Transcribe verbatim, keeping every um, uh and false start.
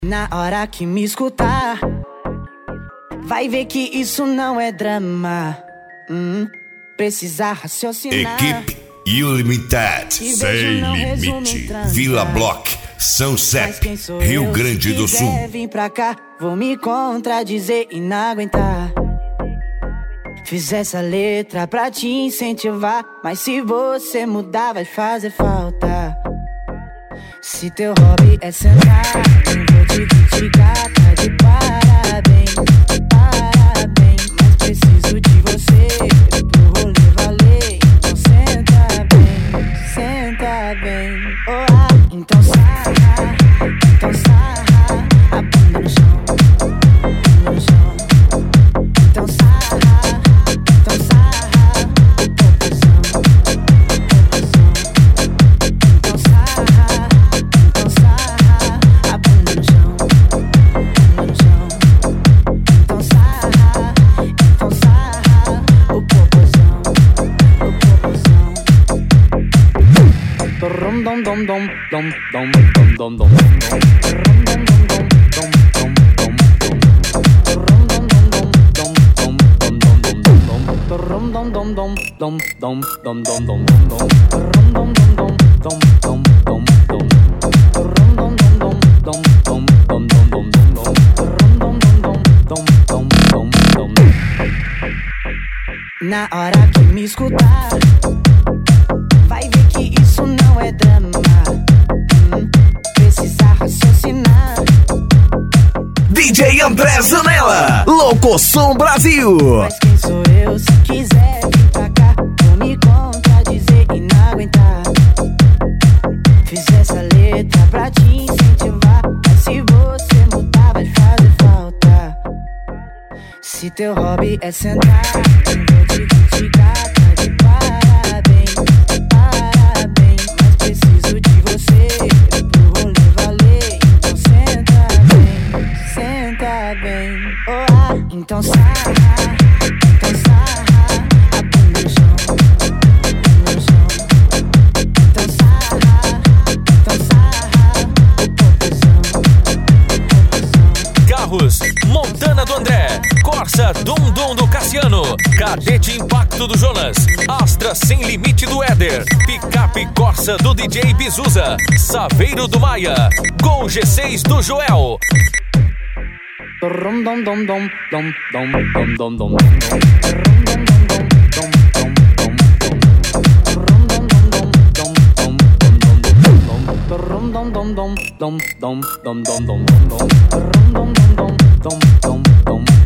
Na hora que me escutar, vai ver que isso não é drama. hum, Precisa raciocinar. Equipe Ilimited, sem limite. Vila Block, São Sepe, Rio Grande do Sul. Vim pra cá, vou me contradizer e não aguentar. Fiz essa letra pra te incentivar, mas se você mudar vai fazer falta. Se teu hobby é sentar, não vou te criticar, tá de parabéns, parabéns. Mas preciso de você pro rolê valer. Então senta bem, senta bem. Oh, ah, então sarra, então sarra a bunda no chão, no chão. Então sarra, então sarra o popozão, popozão. Então sarra, então sarra a bunda no chão, no chão. Então sarra, então sarra o popozão, o popozão. Rom dom dom dom dom dom dom dom dom. Rom dom dom dom dom dom dom. Rom dom dom dom dom dom dom dom dom. Rom dom dom dom dom dom dom dom dom dom. Rom dom dom dom dom dom dom dom. Rom dom dom dom dom dom dom dom dom. Rom dom dom dom dom dom dom dom. Na hora que me escutar, vai ver que isso não é drama. hum, Precisa raciocinar. D J André Zanella, Locoção Brasil. Mas quem sou eu? Se quiser vir pra cá, vou me contradizer e não aguentar. Fiz essa letra pra te incentivar, mas se você mudar vai fazer falta. Se teu hobby é sentar, não vou te criticar, tá de parabéns, parabéns. Mas preciso de você pro rolê valer. Então senta bem, senta bem. Oh, ah, então sarra, então sarra a bunda no chão, no chão. Então sarra, então sarra o popozão, popozão. Carros, Montana do André, Corsa Dum Dum do Cassiano, Cadete Impacto do Jonas, Astra Sem Limite do Éder, Picape Corsa do D J Bizuza, Saveiro do Maia, Gol G seis do Joel. Rom dom dom dom dom dom dom dom dom. Rom dom dom dom dom dom dom dom dom. Rom dom dom dom dom dom dom dom dom. Rom dom dom dom dom dom dom dom.